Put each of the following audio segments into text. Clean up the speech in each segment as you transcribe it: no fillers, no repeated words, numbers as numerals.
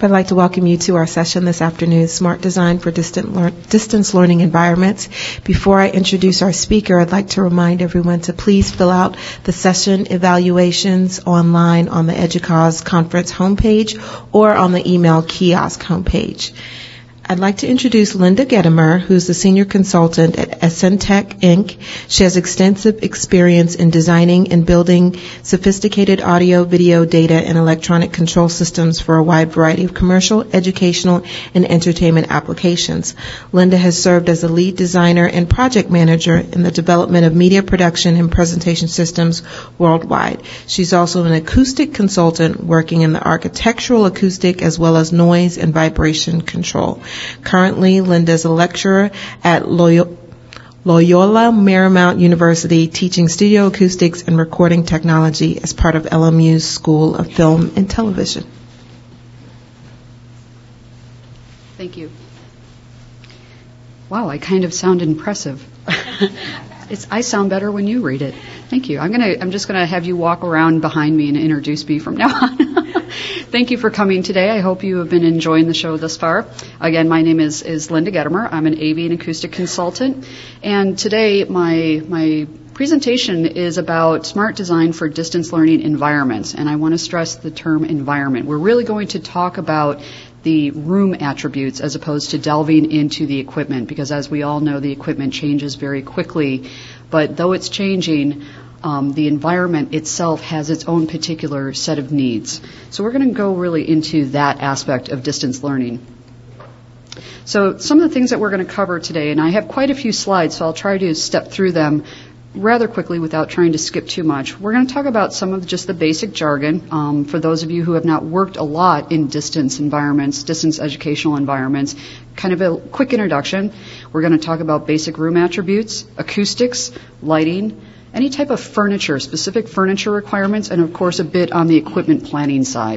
I'd like to welcome you to our session this afternoon, Smart Design for Distance Learning Environments. Before I introduce our speaker, I'd like to remind everyone to please fill out the session evaluations online on the EDUCAUSE conference homepage or on the email kiosk homepage. I'd like to introduce Linda Gedimer, who's the Senior Consultant at Essentech, Inc. She has extensive experience in designing and building sophisticated audio, video, data, and electronic control systems for a wide variety of commercial, educational, and entertainment applications. Linda has served as a lead designer and project manager in the development of media production and presentation systems worldwide. She's also an acoustic consultant working in the architectural acoustic as well as noise and vibration control. Currently, Linda is a lecturer at Loyola Marymount University teaching studio acoustics and recording technology as part of LMU's School of Film and Television. Thank you. Wow, I kind of sound impressive. I sound better when you read it. Thank you. I'm just gonna have you walk around behind me and introduce me from now on. Thank you for coming today. I hope you have been enjoying the show thus far. Again, my name is Linda Gedimer. I'm an AV and acoustic consultant. And today my presentation is about smart design for distance learning environments. And I want to stress the term environment. We're really going to talk about the room attributes as opposed to delving into the equipment, because as we all know, the equipment changes very quickly. But though it's changing, the environment itself has its own particular set of needs. So we're going to go really into that aspect of distance learning. So some of the things that we're going to cover today, and I have quite a few slides, so I'll try to step through them rather quickly without trying to skip too much. We're going to talk about some of just the basic jargon. For those of you who have not worked a lot in distance environments, distance educational environments, kind of a quick introduction. We're going to talk about basic room attributes, acoustics, lighting, any type of furniture, specific furniture requirements, and of course a bit on the equipment planning side.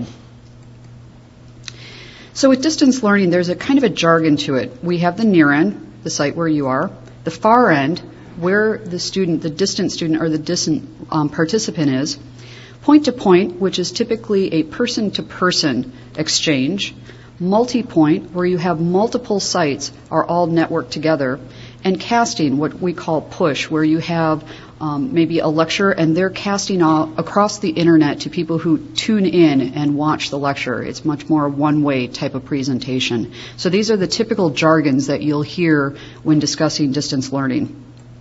So with distance learning, there's a kind of a jargon to it. We have the near end, the site where you are, the far end, where the student, the distant student or the distant participant is, point to point, which is typically a person-to-person exchange, multi-point, where you have multiple sites are all networked together, and casting, what we call push, where you have maybe a lecture and they're casting across the internet to people who tune in and watch the lecture. It's much more a one-way type of presentation. So these are the typical jargons that you'll hear when discussing distance learning.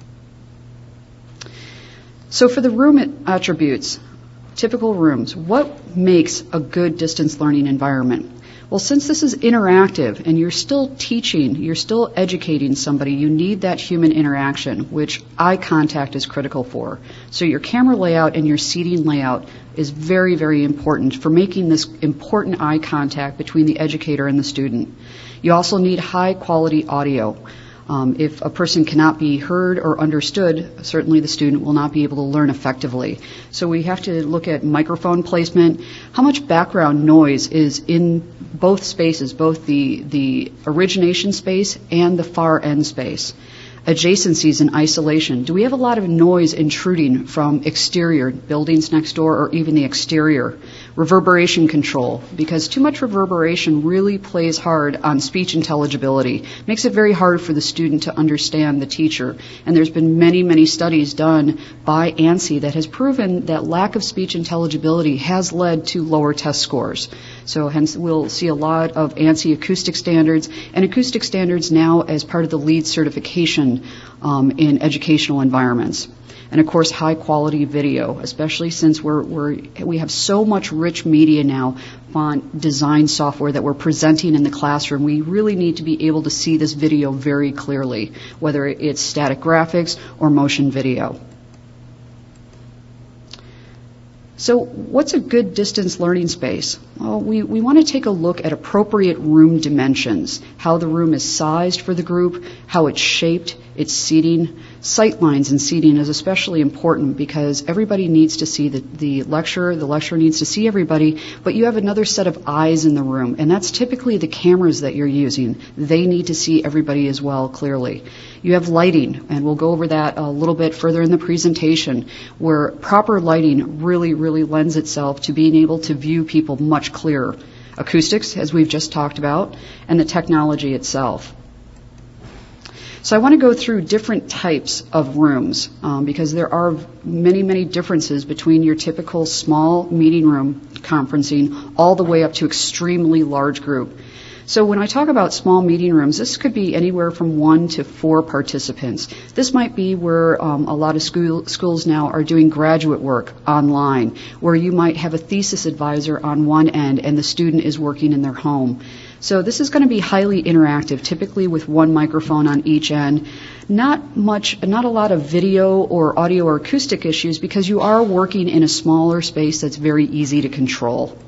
So for the room attributes, typical rooms, what makes a good distance learning environment? Well, since this is interactive and you're still teaching, you're still educating somebody, you need that human interaction, which eye contact is critical for. So your camera layout and your seating layout is very, very important for making this important eye contact between the educator and the student. You also need high quality audio. If a person cannot be heard or understood, certainly the student will not be able to learn effectively. So we have to look at microphone placement, how much background noise is in both spaces, both the origination space and the far end space. Adjacencies and isolation. Do we have a lot of noise intruding from exterior, buildings next door, or even the exterior? Reverberation control, because too much reverberation really plays hard on speech intelligibility. Makes it very hard for the student to understand the teacher. And there's been many, many studies done by ANSI that has proven that lack of speech intelligibility has led to lower test scores. So hence we'll see a lot of ANSI acoustic standards, and acoustic standards now as part of the LEED certification in educational environments. And of course, high quality video, especially since we have so much rich media now, font design software that we're presenting in the classroom. We really need to be able to see this video very clearly, whether it's static graphics or motion video. So what's a good distance learning space? Well, we want to take a look at appropriate room dimensions, how the room is sized for the group, how it's shaped, its seating. Sight lines and seating is especially important because everybody needs to see the lecturer needs to see everybody, but you have another set of eyes in the room, and that's typically the cameras that you're using. They need to see everybody as well clearly. You have lighting, and we'll go over that a little bit further in the presentation, where proper lighting really lends itself to being able to view people much clearer. acoustics, as we've just talked about, and the technology itself. So I want to go through different types of rooms because there are many, many differences between your typical small meeting room conferencing all the way up to extremely large group. So when I talk about small meeting rooms, this could be anywhere from 1 to 4 participants. This might be where a lot of schools now are doing graduate work online, where you might have a thesis advisor on one end and the student is working in their home. So this is going to be highly interactive, typically with one microphone on each end. Not a lot of video or audio or acoustic issues because you are working in a smaller space that's very easy to control.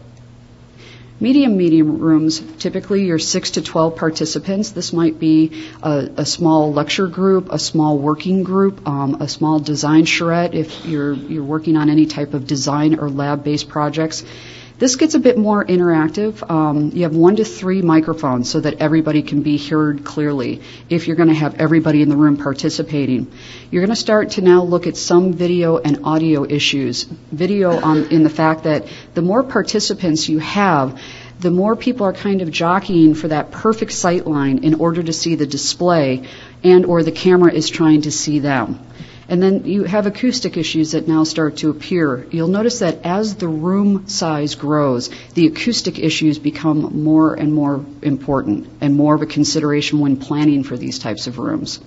Medium meeting rooms, typically you're 6 to 12 participants. This might be a small lecture group, a small working group, a small design charrette if you're working on any type of design or lab-based projects. This gets a bit more interactive. You have 1 to 3 microphones so that everybody can be heard clearly if you're going to have everybody in the room participating. You're going to start to now look at some video and audio issues. Video in the fact that the more participants you have, the more people are kind of jockeying for that perfect sight line in order to see the display and or the camera is trying to see them. And then you have acoustic issues that now start to appear. You'll notice that as the room size grows, the acoustic issues become more and more important and more of a consideration when planning for these types of rooms.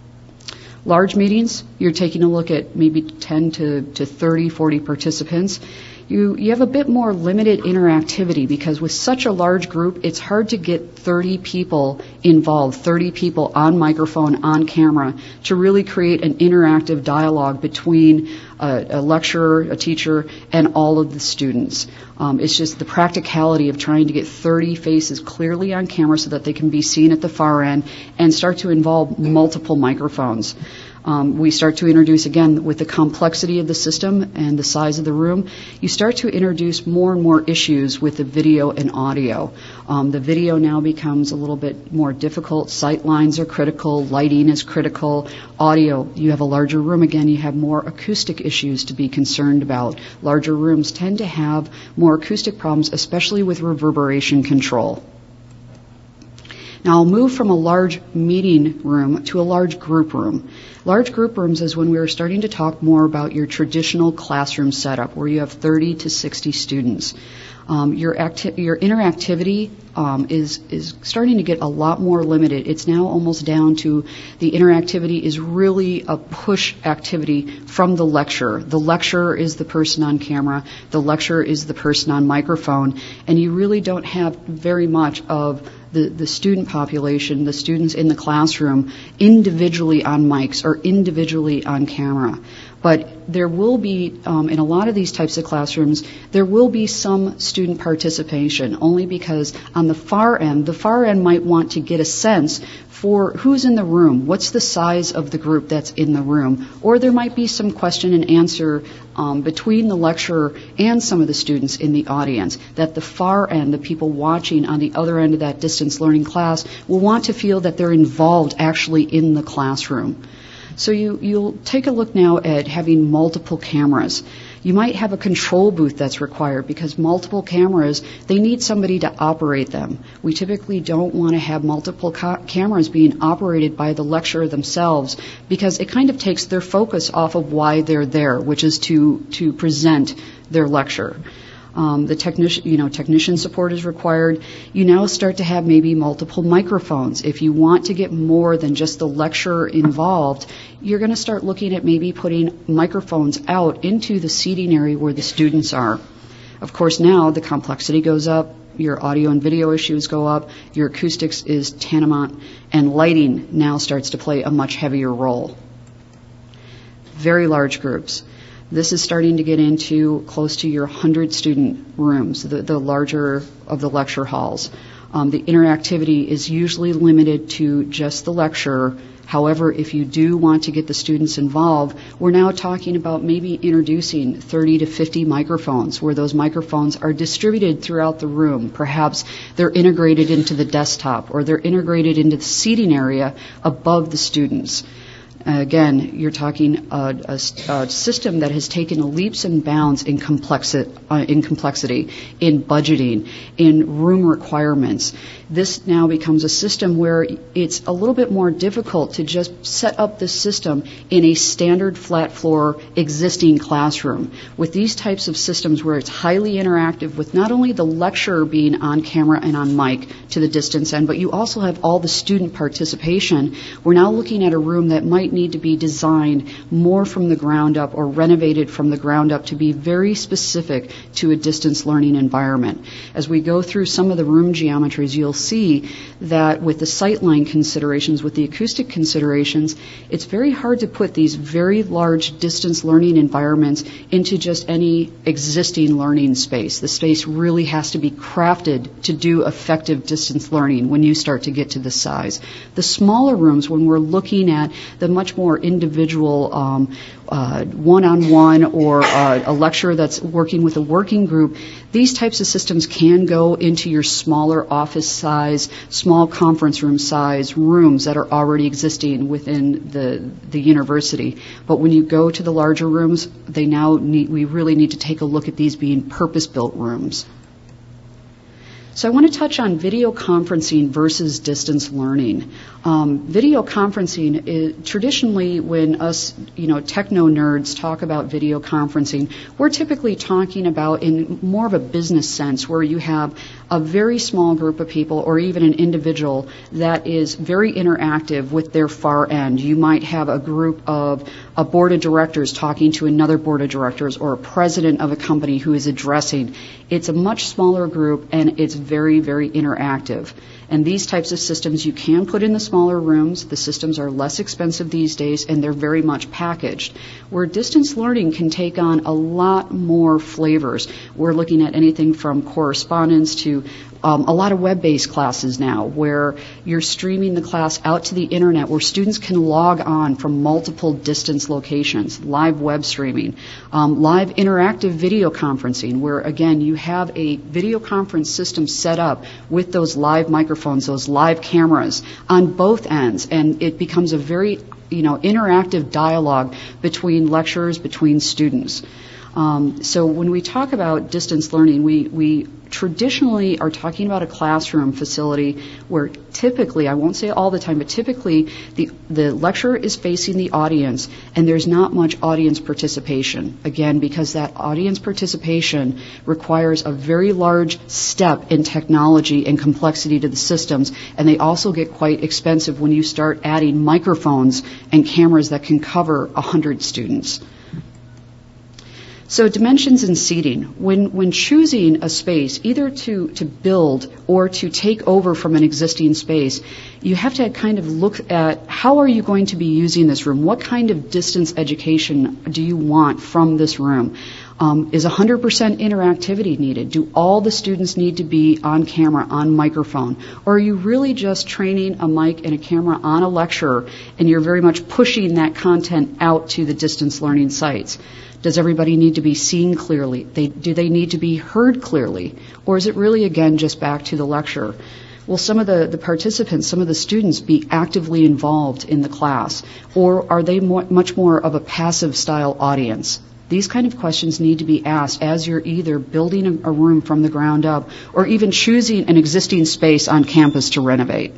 Large meetings, you're taking a look at maybe 10 to 30, 40 participants. You have a bit more limited interactivity because with such a large group, it's hard to get 30 people involved, 30 people on microphone, on camera, to really create an interactive dialogue between a lecturer, a teacher, and all of the students. It's just the practicality of trying to get 30 faces clearly on camera so that they can be seen at the far end and start to involve multiple microphones. We start to introduce, again, with the complexity of the system and the size of the room, you start to introduce more and more issues with the video and audio. The video now becomes a little bit more difficult. Sight lines are critical. Lighting is critical. Audio, you have a larger room. Again, you have more acoustic issues to be concerned about. Larger rooms tend to have more acoustic problems, especially with reverberation control. Now I'll move from a large meeting room to a large group room. Large group rooms is when we are starting to talk more about your traditional classroom setup where you have 30 to 60 students. Your interactivity is starting to get a lot more limited. It's now almost down to the interactivity is really a push activity from the lecturer. The lecturer is the person on camera. The lecturer is the person on microphone. And you really don't have very much of the student population, the students in the classroom, individually on mics or individually on camera. But there will be, in a lot of these types of classrooms, there will be some student participation, only because on the far end might want to get a sense for who's in the room, what's the size of the group that's in the room, or there might be some question and answer between the lecturer and some of the students in the audience, that the far end, the people watching on the other end of that distance learning class, will want to feel that they're involved actually in the classroom. So you'll take a look now at having multiple cameras. You might have a control booth that's required because multiple cameras, they need somebody to operate them. We typically don't want to have multiple cameras being operated by the lecturer themselves because it kind of takes their focus off of why they're there, which is to present their lecture. The technician support is required. You now start to have maybe multiple microphones. If you want to get more than just the lecturer involved, you're going to start looking at maybe putting microphones out into the seating area where the students are. Of course, now the complexity goes up. Your audio and video issues go up. Your acoustics is tantamount. And lighting now starts to play a much heavier role. Very large groups. This is starting to get into close to your 100 student rooms, the larger of the lecture halls. The interactivity is usually limited to just the lecturer. However, if you do want to get the students involved, we're now talking about maybe introducing 30 to 50 microphones where those microphones are distributed throughout the room. Perhaps they're integrated into the desktop or they're integrated into the seating area above the students. Again, you're talking a system that has taken leaps and bounds in complexity, in budgeting, in room requirements. This now becomes a system where it's a little bit more difficult to just set up this system in a standard flat floor existing classroom. With these types of systems where it's highly interactive with not only the lecturer being on camera and on mic to the distance end, but you also have all the student participation, we're now looking at a room that might need to be designed more from the ground up or renovated from the ground up to be very specific to a distance learning environment. As we go through some of the room geometries, you'll see that with the sightline considerations, with the acoustic considerations, it's very hard to put these very large distance learning environments into just any existing learning space. The space really has to be crafted to do effective distance learning when you start to get to this size. The smaller rooms, when we're looking at the much more individual one-on-one or a lecturer that's working with a working group, these types of systems can go into your smaller office size, small conference room size rooms that are already existing within the university. But when you go to the larger rooms, we really need to take a look at these being purpose-built rooms. So I want to touch on video conferencing versus distance learning. Video conferencing is traditionally, when us, techno nerds talk about video conferencing, we're typically talking about in more of a business sense, where you have a very small group of people or even an individual that is very interactive with their far end. You might have a group of a board of directors talking to another board of directors or a president of a company who is addressing. It's a much smaller group and it's very, very interactive. And these types of systems you can put in the smaller rooms. The systems are less expensive these days, and they're very much packaged. Where distance learning can take on a lot more flavors. We're looking at anything from correspondence to a lot of web-based classes now, where you're streaming the class out to the internet, where students can log on from multiple distance locations, live web streaming, live interactive video conferencing, where, again, you have a video conference system set up with those live microphones, those live cameras on both ends, and it becomes a very, interactive dialogue between lecturers, between students. So when we talk about distance learning, we traditionally are talking about a classroom facility where typically, I won't say all the time, but typically the lecturer is facing the audience and there's not much audience participation. Again, because that audience participation requires a very large step in technology and complexity to the systems, and they also get quite expensive when you start adding microphones and cameras that can cover 100 students. So dimensions and seating. When choosing a space, either to build or to take over from an existing space, you have to kind of look at how are you going to be using this room? What kind of distance education do you want from this room? Is 100% interactivity needed? Do all the students need to be on camera, on microphone? Or are you really just training a mic and a camera on a lecturer and you're very much pushing that content out to the distance learning sites? Does everybody need to be seen clearly? Do they need to be heard clearly? Or is it really, again, just back to the lecture? Will some of the participants, some of the students be actively involved in the class? Or are they much more of a passive style audience? These kind of questions need to be asked as you're either building a room from the ground up or even choosing an existing space on campus to renovate.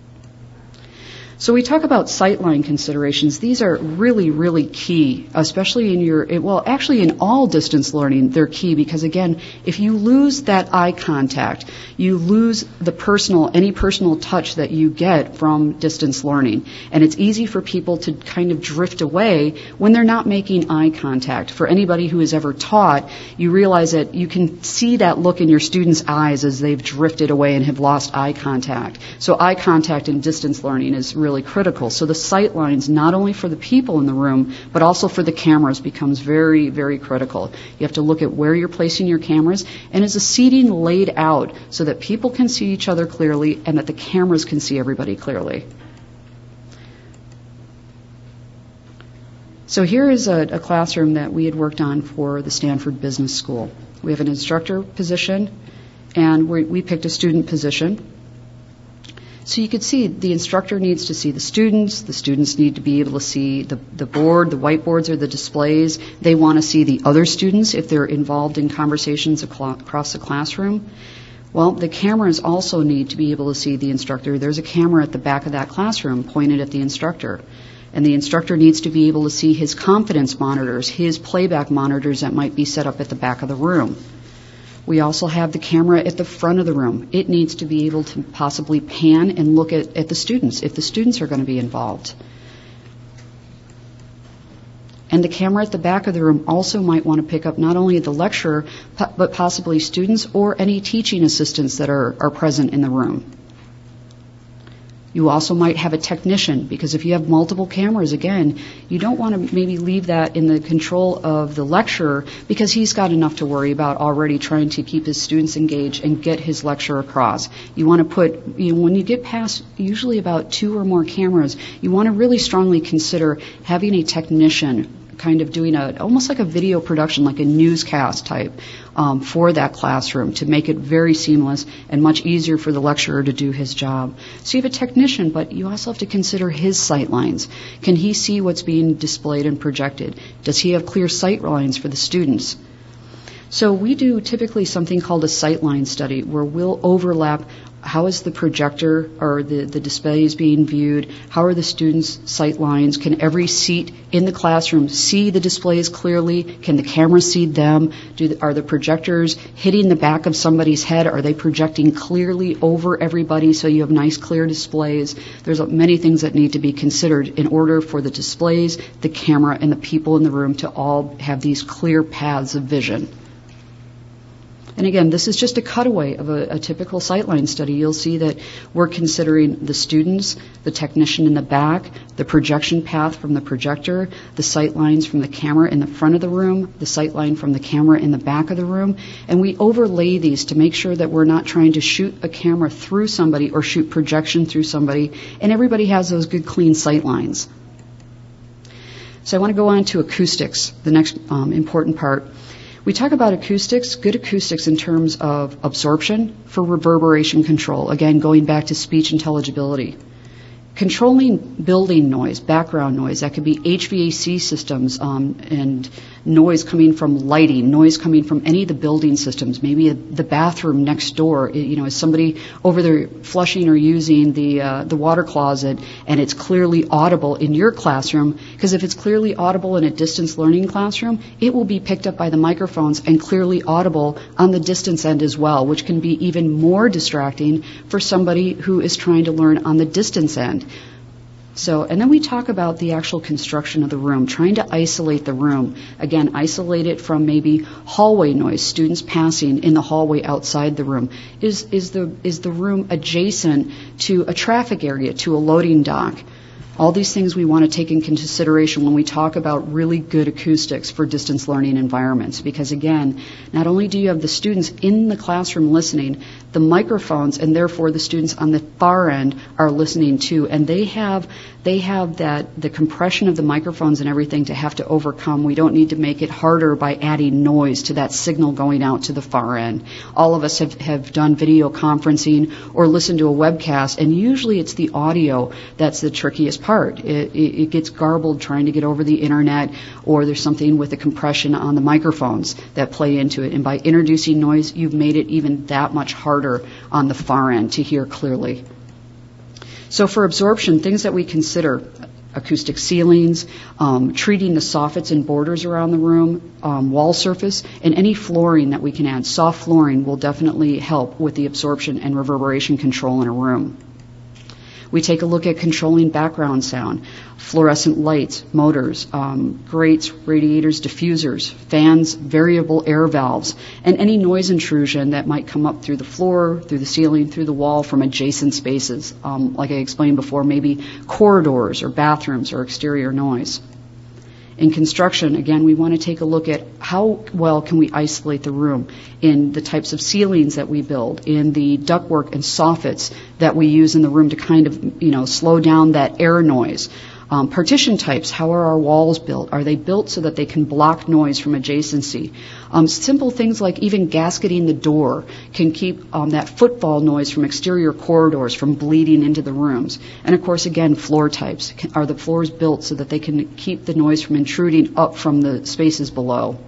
So we talk about sightline considerations. These are really, really key, especially in all distance learning, they're key because, again, if you lose that eye contact, you lose any personal touch that you get from distance learning. And it's easy for people to kind of drift away when they're not making eye contact. For anybody who has ever taught, you realize that you can see that look in your students' eyes as they've drifted away and have lost eye contact. So eye contact in distance learning is really critical. So the sight lines, not only for the people in the room, but also for the cameras, becomes very, very critical. You have to look at where you're placing your cameras, and is the seating laid out so that people can see each other clearly and that the cameras can see everybody clearly. So here is a classroom that we had worked on for the Stanford Business School. We have an instructor position, and we picked a student position. So you could see the instructor needs to see the students need to be able to see the board, the whiteboards or the displays. They want to see the other students if they're involved in conversations across the classroom. Well, the cameras also need to be able to see the instructor. There's a camera at the back of that classroom pointed at the instructor. And the instructor needs to be able to see his confidence monitors, his playback monitors that might be set up at the back of the room. We also have the camera at the front of the room. It needs to be able to possibly pan and look at the students, if the students are going to be involved. And the camera at the back of the room also might want to pick up not only the lecturer, but possibly students or any teaching assistants that are present in the room. You also might have a technician, because if you have multiple cameras, again, you don't want to maybe leave that in the control of the lecturer, because he's got enough to worry about already trying to keep his students engaged and get his lecture across. You want to put, when you get past usually about 2 or more cameras, you want to really strongly consider having a technician kind of doing almost like a video production, like a newscast type for that classroom to make it very seamless and much easier for the lecturer to do his job. So you have a technician, but you also have to consider his sight lines. Can he see what's being displayed and projected? Does he have clear sight lines for the students? So we do typically something called a sight line study, where we'll overlap how is the projector or the displays being viewed, how are the students' sight lines, can every seat in the classroom see the displays clearly, can the camera see them, are the projectors hitting the back of somebody's head, are they projecting clearly over everybody so you have nice clear displays. There's many things that need to be considered in order for the displays, the camera, and the people in the room to all have these clear paths of vision. And again, this is just a cutaway of a typical sightline study. You'll see that we're considering the students, the technician in the back, the projection path from the projector, the sight lines from the camera in the front of the room, the sight line from the camera in the back of the room. And we overlay these to make sure that we're not trying to shoot a camera through somebody or shoot projection through somebody, and everybody has those good, clean sight lines. So I want to go on to acoustics, the next important part. We talk about acoustics, good acoustics in terms of absorption for reverberation control. Again, going back to speech intelligibility. Controlling building noise, background noise, that could be HVAC systems and noise coming from lighting, noise coming from any of the building systems, maybe the bathroom next door. Is somebody over there flushing or using the water closet and it's clearly audible in your classroom, because if it's clearly audible in a distance learning classroom, it will be picked up by the microphones and clearly audible on the distance end as well, which can be even more distracting for somebody who is trying to learn on the distance end. So, and then we talk about the actual construction of the room, trying to isolate the room. Again, isolate it from maybe hallway noise, students passing in the hallway outside the room. Is the room adjacent to a traffic area, to a loading dock? All these things we want to take in consideration when we talk about really good acoustics for distance learning environments. Because again, not only do you have the students in the classroom listening, the microphones and therefore the students on the far end are listening too. And they have the compression of the microphones and everything to have to overcome. We don't need to make it harder by adding noise to that signal going out to the far end. All of us have done video conferencing or listened to a webcast, and usually it's the audio that's the trickiest part. It gets garbled trying to get over the internet, or there's something with the compression on the microphones that play into it. And by introducing noise, you've made it even that much harder on the far end to hear clearly. So for absorption, things that we consider: acoustic ceilings, treating the soffits and borders around the room, wall surface, and any flooring that we can add. Soft flooring will definitely help with the absorption and reverberation control in a room. We take a look at controlling background sound, fluorescent lights, motors, grates, radiators, diffusers, fans, variable air valves, and any noise intrusion that might come up through the floor, through the ceiling, through the wall from adjacent spaces. Like I explained before, maybe corridors or bathrooms or exterior noise. In construction, again, we want to take a look at how well can we isolate the room in the types of ceilings that we build, in the ductwork and soffits that we use in the room to kind of, slow down that air noise. Partition types, how are our walls built? Are they built so that they can block noise from adjacency? Simple things like even gasketing the door can keep that footfall noise from exterior corridors from bleeding into the rooms. And of course, again, floor types. Are the floors built so that they can keep the noise from intruding up from the spaces below?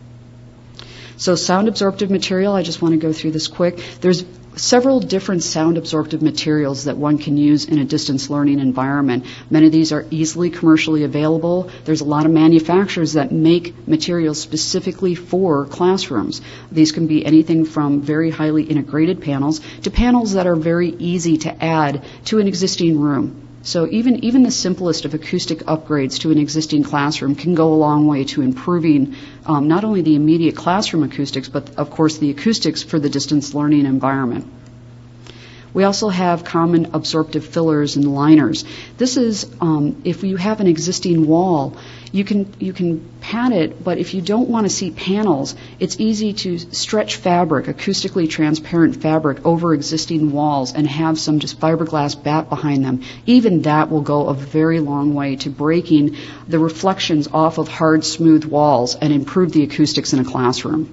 So sound absorptive material, I just want to go through this quick. There's several different sound absorptive materials that one can use in a distance learning environment. Many of these are easily commercially available. There's a lot of manufacturers that make materials specifically for classrooms. These can be anything from very highly integrated panels to panels that are very easy to add to an existing room. So even the simplest of acoustic upgrades to an existing classroom can go a long way to improving not only the immediate classroom acoustics, but of course the acoustics for the distance learning environment. We also have common absorptive fillers and liners. This is if you have an existing wall, you can pad it, but if you don't want to see panels, it's easy to stretch fabric, acoustically transparent fabric, over existing walls and have some just fiberglass bat behind them. Even that will go a very long way to breaking the reflections off of hard, smooth walls and improve the acoustics in a classroom.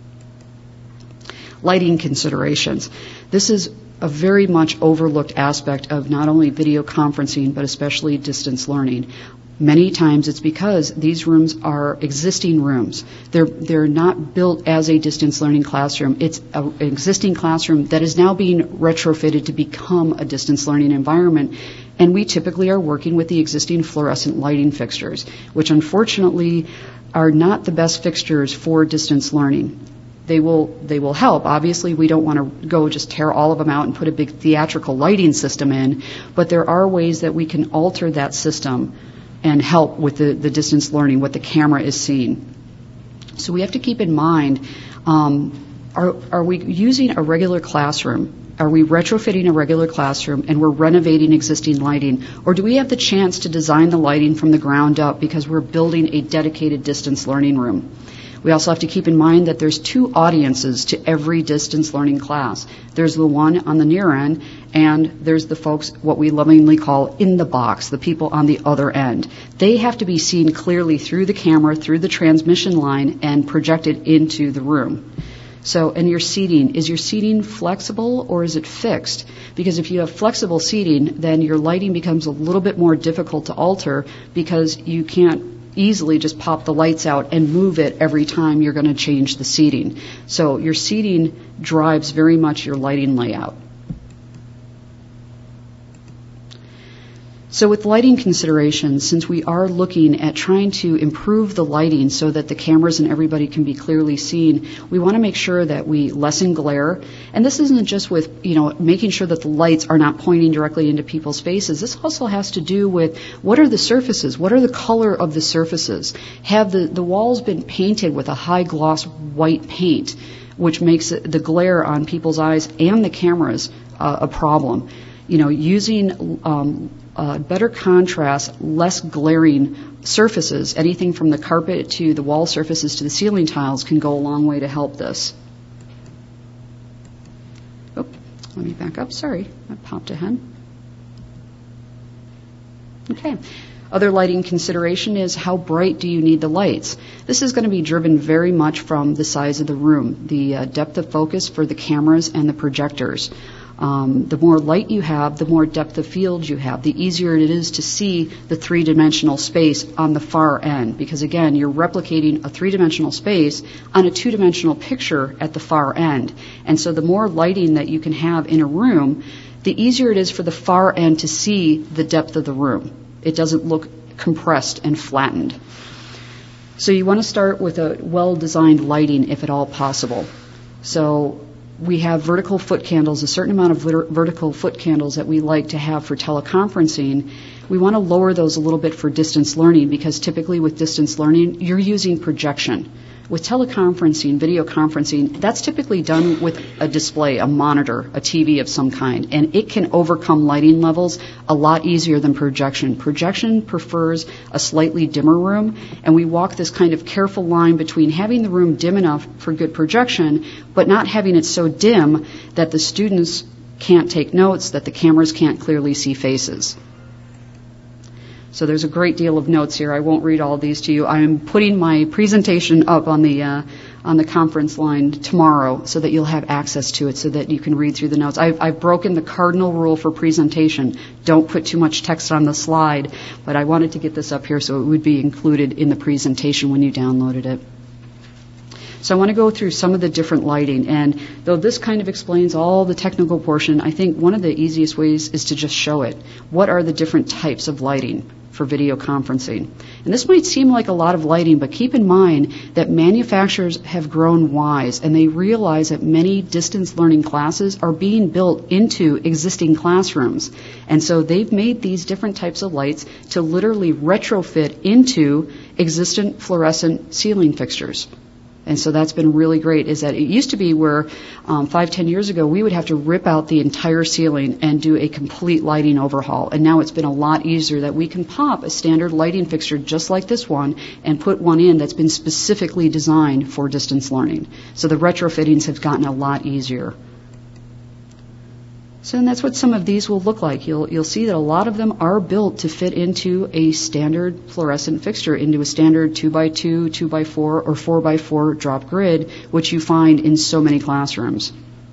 Lighting considerations. This is a very much overlooked aspect of not only video conferencing, but especially distance learning. Many times it's because these rooms are existing rooms. They're not built as a distance learning classroom. It's an existing classroom that is now being retrofitted to become a distance learning environment. And we typically are working with the existing fluorescent lighting fixtures, which unfortunately are not the best fixtures for distance learning. They will help. Obviously, we don't want to go just tear all of them out and put a big theatrical lighting system in, but there are ways that we can alter that system and help with the distance learning, what the camera is seeing. So we have to keep in mind, are we using a regular classroom? Are we retrofitting a regular classroom and we're renovating existing lighting? Or do we have the chance to design the lighting from the ground up because we're building a dedicated distance learning room? We also have to keep in mind that there's two audiences to every distance learning class. There's the one on the near end, and there's the folks, what we lovingly call in the box, the people on the other end. They have to be seen clearly through the camera, through the transmission line, and projected into the room. So, and your seating, is your seating flexible or is it fixed? Because if you have flexible seating, then your lighting becomes a little bit more difficult to alter because you can't easily just pop the lights out and move it every time you're going to change the seating. So your seating drives very much your lighting layout. So with lighting considerations, since we are looking at trying to improve the lighting so that the cameras and everybody can be clearly seen, we want to make sure that we lessen glare. And this isn't just with, making sure that the lights are not pointing directly into people's faces. This also has to do with what are the surfaces? What are the color of the surfaces? Have the walls been painted with a high gloss white paint, which makes the glare on people's eyes and the cameras a problem? Using better contrast, less glaring surfaces, anything from the carpet to the wall surfaces to the ceiling tiles can go a long way to help this. Oh, let me back up. Sorry, I popped ahead. Okay. Other lighting consideration is how bright do you need the lights? This is going to be driven very much from the size of the room, the depth of focus for the cameras and the projectors. The more light you have, the more depth of field you have, the easier it is to see the three-dimensional space on the far end. Because again, you're replicating a three-dimensional space on a two-dimensional picture at the far end. And so the more lighting that you can have in a room, the easier it is for the far end to see the depth of the room. It doesn't look compressed and flattened. So you want to start with a well-designed lighting if at all possible. So we have vertical foot candles, a certain amount of vertical foot candles that we like to have for teleconferencing. We want to lower those a little bit for distance learning because typically with distance learning, you're using projection. With teleconferencing, video conferencing, that's typically done with a display, a monitor, a TV of some kind, and it can overcome lighting levels a lot easier than projection. Projection prefers a slightly dimmer room, and we walk this kind of careful line between having the room dim enough for good projection, but not having it so dim that the students can't take notes, that the cameras can't clearly see faces. So there's a great deal of notes here. I won't read all these to you. I am putting my presentation up on the conference line tomorrow so that you'll have access to it so that you can read through the notes. I've broken the cardinal rule for presentation. Don't put too much text on the slide, but I wanted to get this up here so it would be included in the presentation when you downloaded it. So I want to go through some of the different lighting, and though this kind of explains all the technical portion, I think one of the easiest ways is to just show it. What are the different types of lighting for video conferencing? And this might seem like a lot of lighting, but keep in mind that manufacturers have grown wise, and they realize that many distance learning classes are being built into existing classrooms. And so they've made these different types of lights to literally retrofit into existent fluorescent ceiling fixtures. And so that's been really great, is that it used to be where 5-10 years ago we would have to rip out the entire ceiling and do a complete lighting overhaul. And now it's been a lot easier that we can pop a standard lighting fixture just like this one and put one in that's been specifically designed for distance learning. So the retrofittings have gotten a lot easier. So and that's what some of these will look like. You'll see that a lot of them are built to fit into a standard fluorescent fixture, into a standard 2x2, 2x4, or 4x4 drop grid, which you find in so many classrooms.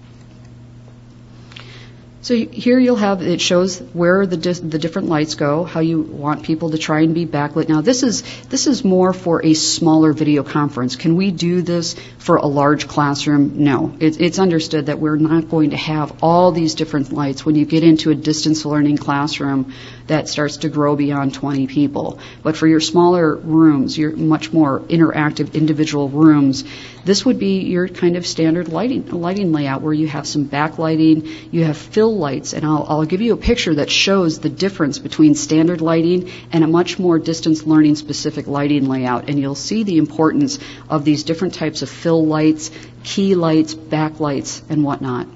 So here you'll have, it shows where the different lights go, how you want people to try and be backlit. Now this is more for a smaller video conference. Can we do this for a large classroom? No. It's understood that we're not going to have all these different lights when you get into a distance learning classroom that starts to grow beyond 20 people. But for your smaller rooms, your much more interactive individual rooms, this would be your kind of standard lighting layout where you have some backlighting, you have fill lights, and I'll give you a picture that shows the difference between standard lighting and a much more distance learning specific lighting layout, and you'll see the importance of these different types of fill lights, key lights, backlights, and whatnot.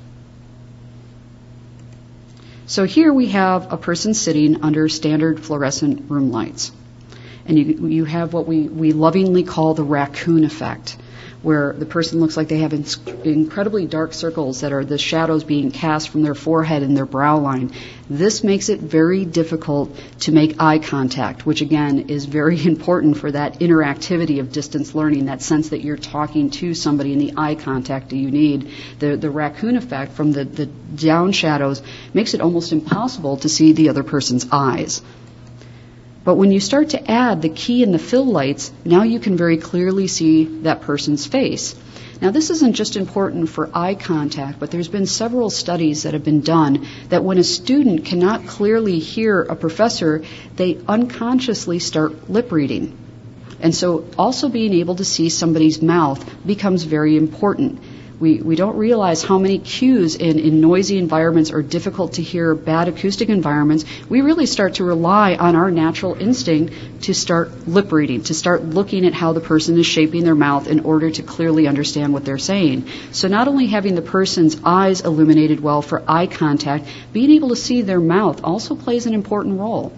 So here we have a person sitting under standard fluorescent room lights. And you have what we lovingly call the raccoon effect, where the person looks like they have incredibly dark circles that are the shadows being cast from their forehead and their brow line. This makes it very difficult to make eye contact, which again is very important for that interactivity of distance learning, that sense that you're talking to somebody and the eye contact that you need. The raccoon effect from the down shadows makes it almost impossible to see the other person's eyes. But when you start to add the key and the fill lights, now you can very clearly see that person's face. Now this isn't just important for eye contact, but there's been several studies that have been done that when a student cannot clearly hear a professor, they unconsciously start lip reading. And so also being able to see somebody's mouth becomes very important. We don't realize how many cues in noisy environments or difficult to hear, bad acoustic environments. We really start to rely on our natural instinct to start lip reading, to start looking at how the person is shaping their mouth in order to clearly understand what they're saying. So not only having the person's eyes illuminated well for eye contact, being able to see their mouth also plays an important role.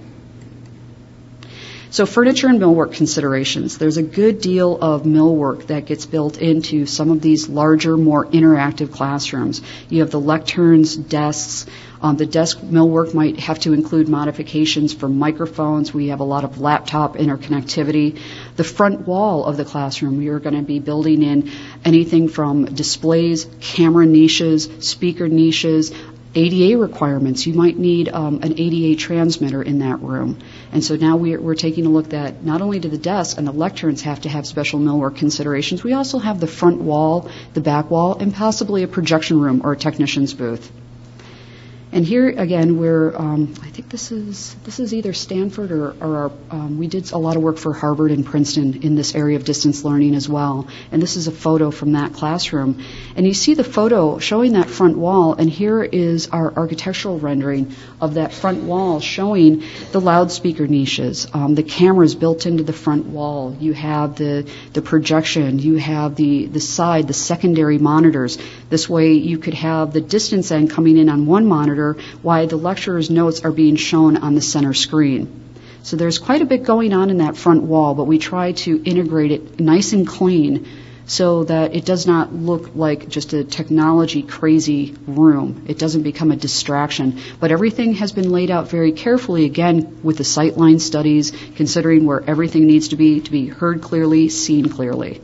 So furniture and millwork considerations. There's a good deal of millwork that gets built into some of these larger, more interactive classrooms. You have the lecterns, desks. The desk millwork might have to include modifications for microphones. We have a lot of laptop interconnectivity. The front wall of the classroom, you're going to be building in anything from displays, camera niches, speaker niches, ADA requirements. You might need an ADA transmitter in that room. And so now we're taking a look at not only do the desks and the lecterns have to have special millwork considerations, we also have the front wall, the back wall, and possibly a projection room or a technician's booth. And here again, I think this is either Stanford or we did a lot of work for Harvard and Princeton in this area of distance learning as well. And this is a photo from that classroom. And you see the photo showing that front wall, and here is our architectural rendering of that front wall showing the loudspeaker niches, the cameras built into the front wall. You have the projection, you have the side, the secondary monitors. This way you could have the distance end coming in on one monitor while the lecturer's notes are being shown on the center screen. So there's quite a bit going on in that front wall, but we try to integrate it nice and clean so that it does not look like just a technology crazy room. It doesn't become a distraction. But everything has been laid out very carefully, again, with the sightline studies, considering where everything needs to be heard clearly, seen clearly.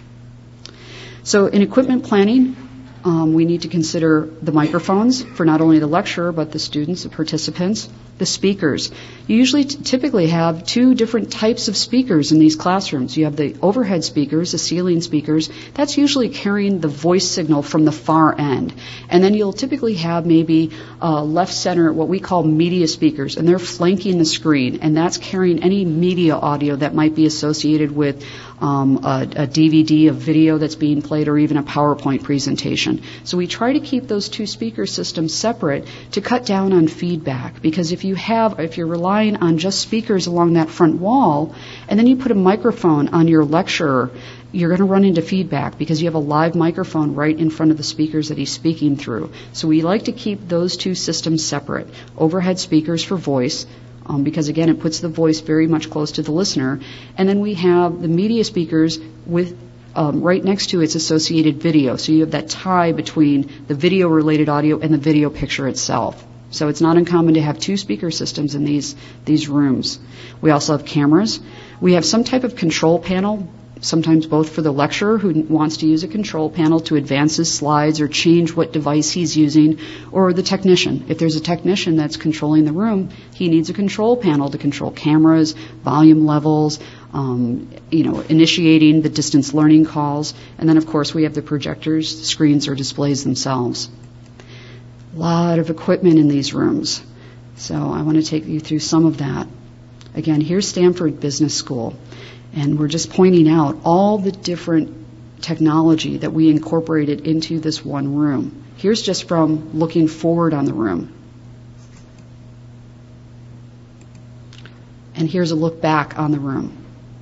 So in equipment planning, we need to consider the microphones for not only the lecturer, but the students, the participants, the speakers. You usually typically have two different types of speakers in these classrooms. You have the overhead speakers, the ceiling speakers. That's usually carrying the voice signal from the far end. And then you'll typically have maybe left center, what we call media speakers, and they're flanking the screen, and that's carrying any media audio that might be associated with a DVD, a video that's being played, or even a PowerPoint presentation. So we try to keep those two speaker systems separate to cut down on feedback, because if you're relying on just speakers along that front wall, and then you put a microphone on your lecturer, you're going to run into feedback because you have a live microphone right in front of the speakers that he's speaking through. So we like to keep those two systems separate. Overhead speakers for voice, because again, it puts the voice very much close to the listener. And then we have the media speakers with right next to its associated video. So you have that tie between the video-related audio and the video picture itself. So it's not uncommon to have two speaker systems in these rooms. We also have cameras. We have some type of control panel, sometimes both for the lecturer who wants to use a control panel to advance his slides or change what device he's using, or the technician. If there's a technician that's controlling the room, he needs a control panel to control cameras, volume levels, initiating the distance learning calls. And then, of course, we have the projectors, screens, or displays themselves. A lot of equipment in these rooms. So I want to take you through some of that. Again, here's Stanford Business School. And we're just pointing out all the different technology that we incorporated into this one room. Here's just from looking forward on the room. And here's a look back on the room.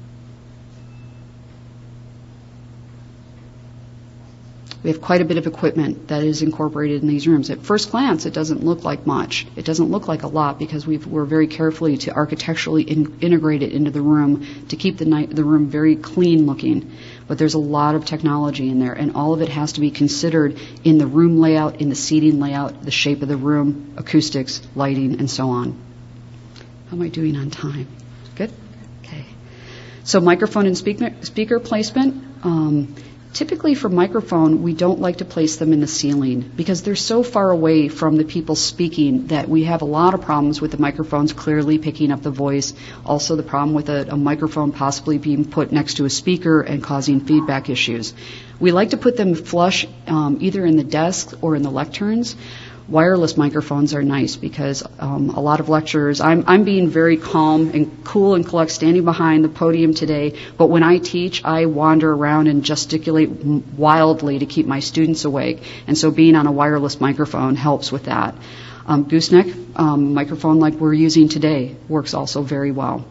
We have quite a bit of equipment that is incorporated in these rooms. At first glance, it doesn't look like much. It doesn't look like a lot because we're very carefully to architecturally integrate it into the room to keep the room very clean looking. But there's a lot of technology in there, and all of it has to be considered in the room layout, in the seating layout, the shape of the room, acoustics, lighting, and so on. How am I doing on time? Good? Okay. So microphone and speaker placement. Typically for microphone, we don't like to place them in the ceiling because they're so far away from the people speaking that we have a lot of problems with the microphones clearly picking up the voice. Also the problem with a microphone possibly being put next to a speaker and causing feedback issues. We like to put them flush either in the desk or in the lecterns. Wireless microphones are nice because a lot of lecturers, I'm being very calm and cool and collect standing behind the podium today, but when I teach, I wander around and gesticulate wildly to keep my students awake, and so being on a wireless microphone helps with that. Gooseneck microphone like we're using today works also very well.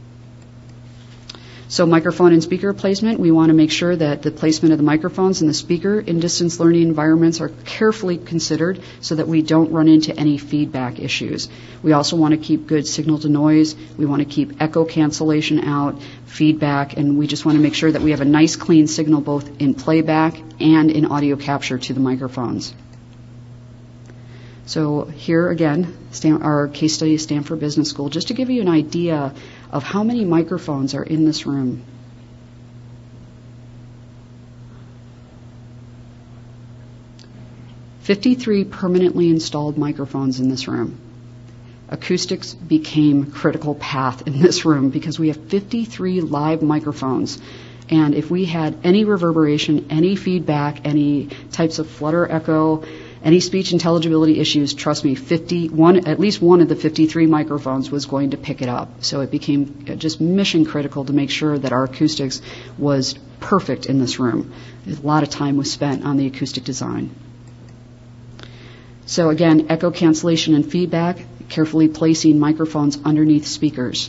So microphone and speaker placement, we want to make sure that the placement of the microphones and the speaker in distance learning environments are carefully considered so that we don't run into any feedback issues. We also want to keep good signal to noise. We want to keep echo cancellation out, feedback, and we just want to make sure that we have a nice clean signal both in playback and in audio capture to the microphones. So here again, our case study is Stanford Business School, just to give you an idea of how many microphones are in this room. "53 permanently installed microphones in this room. Acoustics became critical path in this room because we have 53 live microphones. And if we had any reverberation, any feedback, any types of flutter, echo, any speech intelligibility issues, trust me, at least one of the 53 microphones was going to pick it up. So it became just mission critical to make sure that our acoustics was perfect in this room. A lot of time was spent on the acoustic design. So again, echo cancellation and feedback, carefully placing microphones underneath speakers.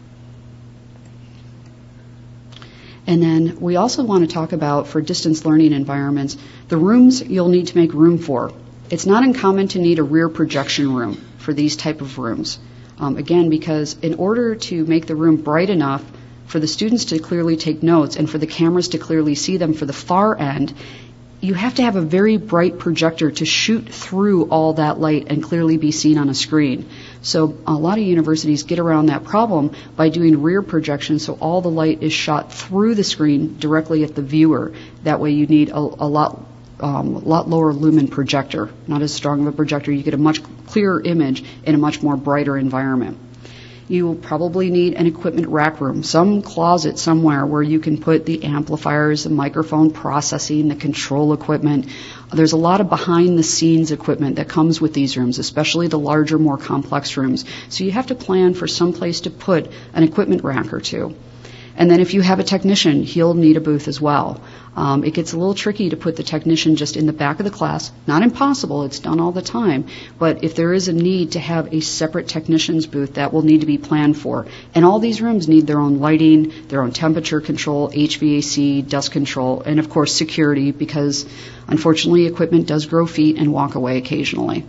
And then we also want to talk about, for distance learning environments, the rooms you'll need to make room for. It's not uncommon to need a rear projection room for these type of rooms. Again, because in order to make the room bright enough for the students to clearly take notes and for the cameras to clearly see them for the far end, you have to have a very bright projector to shoot through all that light and clearly be seen on a screen. So a lot of universities get around that problem by doing rear projection, so all the light is shot through the screen directly at the viewer. That way you need a lot lower lumen projector, not as strong of a projector. You get a much clearer image in a much more brighter environment. You will probably need an equipment rack room, some closet somewhere where you can put the amplifiers, the microphone processing, the control equipment. There's a lot of behind-the-scenes equipment that comes with these rooms, especially the larger, more complex rooms. So you have to plan for some place to put an equipment rack or two. And then if you have a technician, he'll need a booth as well. It gets a little tricky to put the technician just in the back of the class. Not impossible, it's done all the time. But if there is a need to have a separate technician's booth, that will need to be planned for. And all these rooms need their own lighting, their own temperature control, HVAC, dust control, and of course security, because unfortunately equipment does grow feet and walk away occasionally.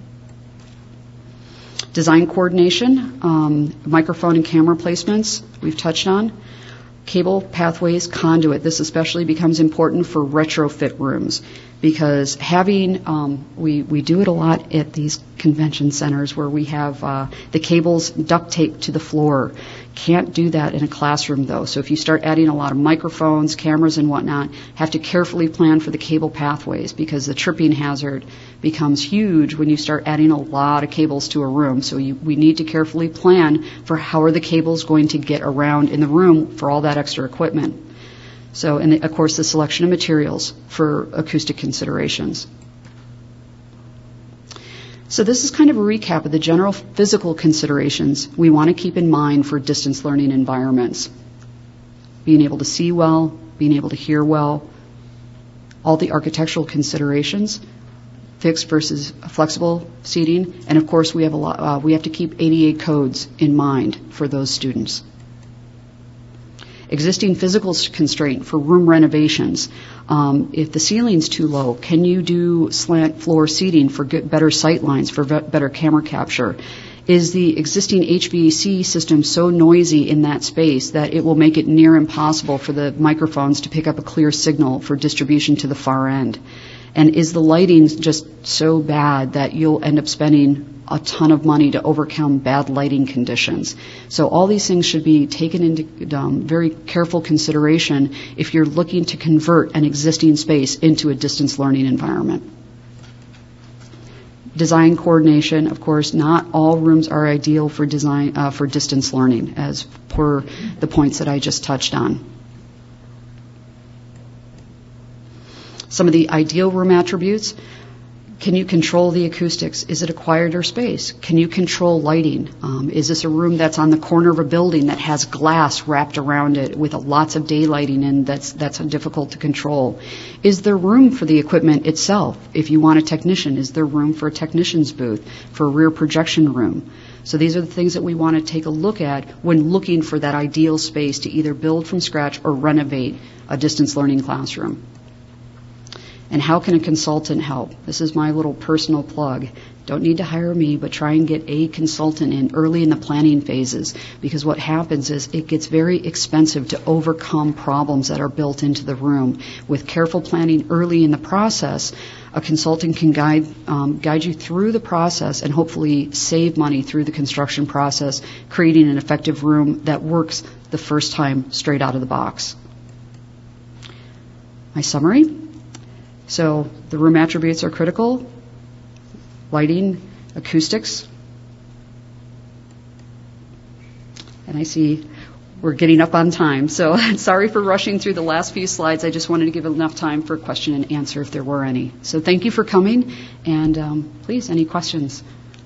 Design coordination, microphone and camera placements, we've touched on. Cable, pathways, conduit. This especially becomes important for retrofit rooms because having, we do it a lot at these convention centers where we have the cables duct taped to the floor. Can't do that in a classroom though. So if you start adding a lot of microphones, cameras and whatnot, have to carefully plan for the cable pathways because the tripping hazard becomes huge when you start adding a lot of cables to a room. So we need to carefully plan for how are the cables going to get around in the room for all that extra equipment. So, and of course the selection of materials for acoustic considerations. So this is kind of a recap of the general physical considerations we want to keep in mind for distance learning environments. Being able to see well, being able to hear well, all the architectural considerations, fixed versus flexible seating, and of course we have to keep ADA codes in mind for those students. Existing physical constraint for room renovations. If the ceiling's too low, can you do slant floor seating for better sight lines, for better camera capture? Is the existing HVAC system so noisy in that space that it will make it near impossible for the microphones to pick up a clear signal for distribution to the far end? And is the lighting just so bad that you'll end up spending a ton of money to overcome bad lighting conditions? So all these things should be taken into very careful consideration if you're looking to convert an existing space into a distance learning environment. Design coordination, of course, not all rooms are ideal for for distance learning, as per the points that I just touched on. Some of the ideal room attributes. Can you control the acoustics? Is it a quieter space? Can you control lighting? Is this a room that's on the corner of a building that has glass wrapped around it with lots of daylighting and that's difficult to control? Is there room for the equipment itself? If you want a technician, is there room for a technician's booth, for a rear projection room? So these are the things that we want to take a look at when looking for that ideal space to either build from scratch or renovate a distance learning classroom. And how can a consultant help? This is my little personal plug. Don't need to hire me, but try and get a consultant in early in the planning phases, because what happens is it gets very expensive to overcome problems that are built into the room. With careful planning early in the process, a consultant can guide you through the process and hopefully save money through the construction process, creating an effective room that works the first time straight out of the box. My summary. So the room attributes are critical: lighting, acoustics. And I see we're getting up on time, so sorry for rushing through the last few slides. I just wanted to give enough time for question and answer if there were any. So thank you for coming, and please, any questions?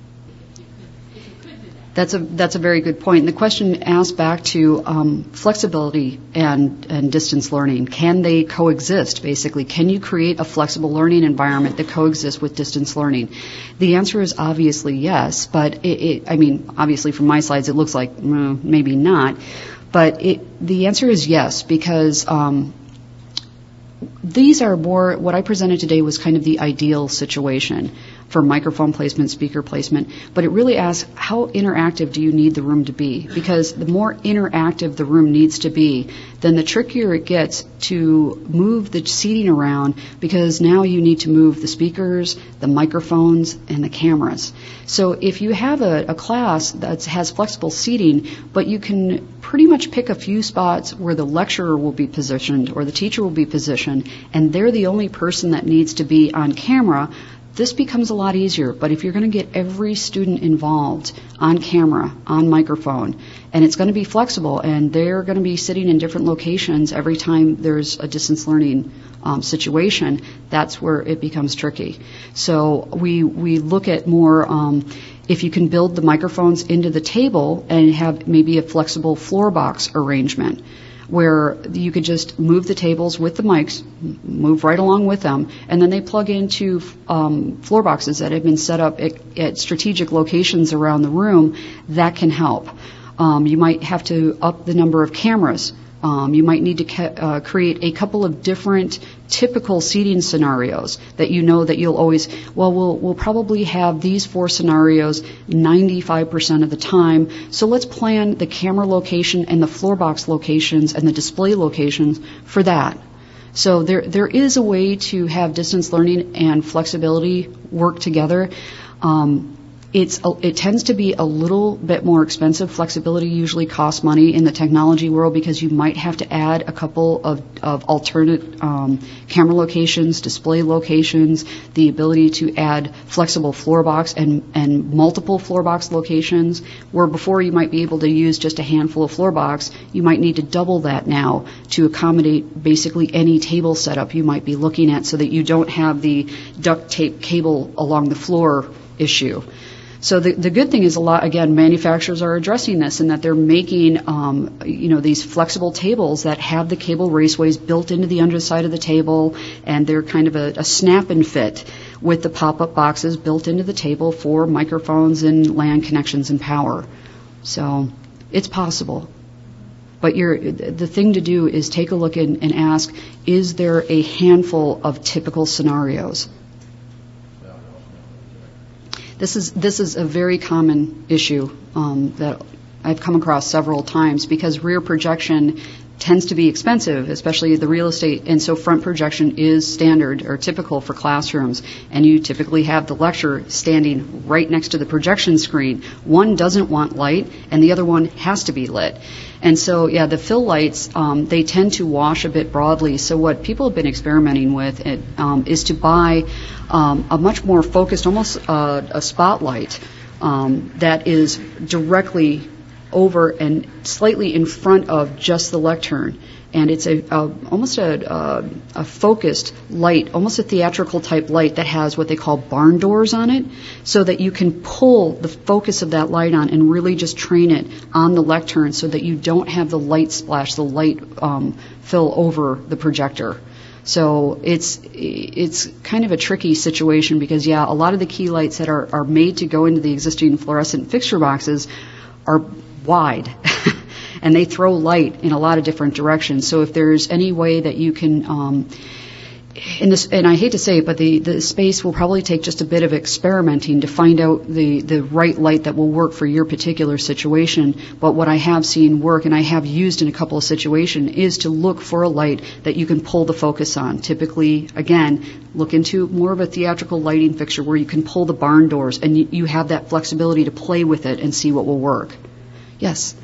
That's a very good point. And the question asked back to flexibility and distance learning. Can they coexist, basically? Can you create a flexible learning environment that coexists with distance learning? The answer is obviously yes, but obviously from my slides it looks like maybe not. But the answer is yes, because these are more, what I presented today was kind of the ideal situation. for microphone placement, speaker placement, but it really asks how interactive do you need the room to be? Because the more interactive the room needs to be, then the trickier it gets to move the seating around, because now you need to move the speakers, the microphones, and the cameras. So if you have a class that has flexible seating, but you can pretty much pick a few spots where the lecturer will be positioned or the teacher will be positioned, and they're the only person that needs to be on camera, this becomes a lot easier. But if you're going to get every student involved on camera, on microphone, and it's going to be flexible, and they're going to be sitting in different locations every time there's a distance learning situation, that's where it becomes tricky. So we look at more if you can build the microphones into the table and have maybe a flexible floor box arrangement, where you could just move the tables with the mics, move right along with them, and then they plug into floor boxes that have been set up at strategic locations around the room. That can help. You might have to up the number of cameras. You might need to create a couple of different typical seating scenarios that you know that you'll always, we'll probably have these 4 scenarios 95% of the time, so let's plan the camera location and the floor box locations and the display locations for that. So there is a way to have distance learning and flexibility work together. It tends to be a little bit more expensive. Flexibility usually costs money in the technology world because you might have to add a couple of alternate camera locations, display locations, the ability to add flexible floor box and multiple floor box locations, where before you might be able to use just a handful of floor box, you might need to double that now to accommodate basically any table setup you might be looking at, so that you don't have the duct tape cable along the floor issue. So the good thing is manufacturers are addressing this, in that they're making, these flexible tables that have the cable raceways built into the underside of the table, and they're kind of a snap and fit with the pop-up boxes built into the table for microphones and LAN connections and power. So it's possible. But the thing to do is take a look and ask, is there a handful of typical scenarios? This is a very common issue that I've come across several times, because rear projection tends to be expensive, especially the real estate, and so front projection is standard or typical for classrooms, and you typically have the lecturer standing right next to the projection screen. One doesn't want light, and the other one has to be lit. And so, the fill lights, they tend to wash a bit broadly. So what people have been experimenting with is to buy a much more focused, almost a spotlight that is directly over and slightly in front of just the lectern. And it's almost a focused light, almost a theatrical type light that has what they call barn doors on it, so that you can pull the focus of that light on and really just train it on the lectern, so that you don't have the light splash, the light fill over the projector. So it's kind of a tricky situation, because a lot of the key lights that are made to go into the existing fluorescent fixture boxes are wide. And they throw light in a lot of different directions. So if there's any way that you can, and I hate to say it, but the space will probably take just a bit of experimenting to find out the right light that will work for your particular situation. But what I have seen work, and I have used in a couple of situations, is to look for a light that you can pull the focus on. Typically, again, look into more of a theatrical lighting fixture where you can pull the barn doors, and you have that flexibility to play with it and see what will work. Yes?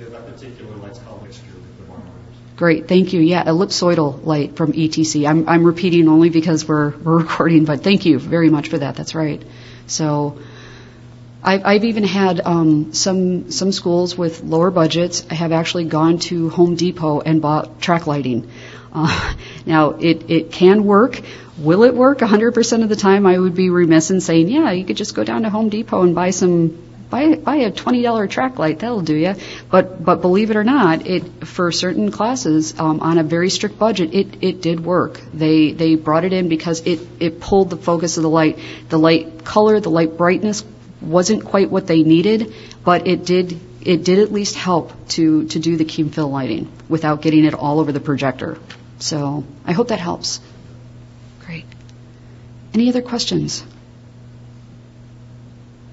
Great, thank you. Ellipsoidal light from ETC. I'm repeating only because we're recording, but thank you very much for that. That's right. So I've even had some schools with lower budgets have actually gone to Home Depot and bought track lighting. Now, it can work. Will it work 100% of the time? I would be remiss in saying, you could just go down to Home Depot and buy a $20 track light, that'll do you. But believe it or not, for certain classes on a very strict budget, it did work. They brought it in because it pulled the focus of the light. The light color, the light brightness wasn't quite what they needed, but it did at least help to do the key fill lighting without getting it all over the projector. So I hope that helps. Great. Any other questions?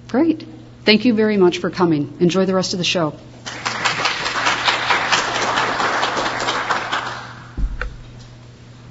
Great. Thank you very much for coming. Enjoy the rest of the show.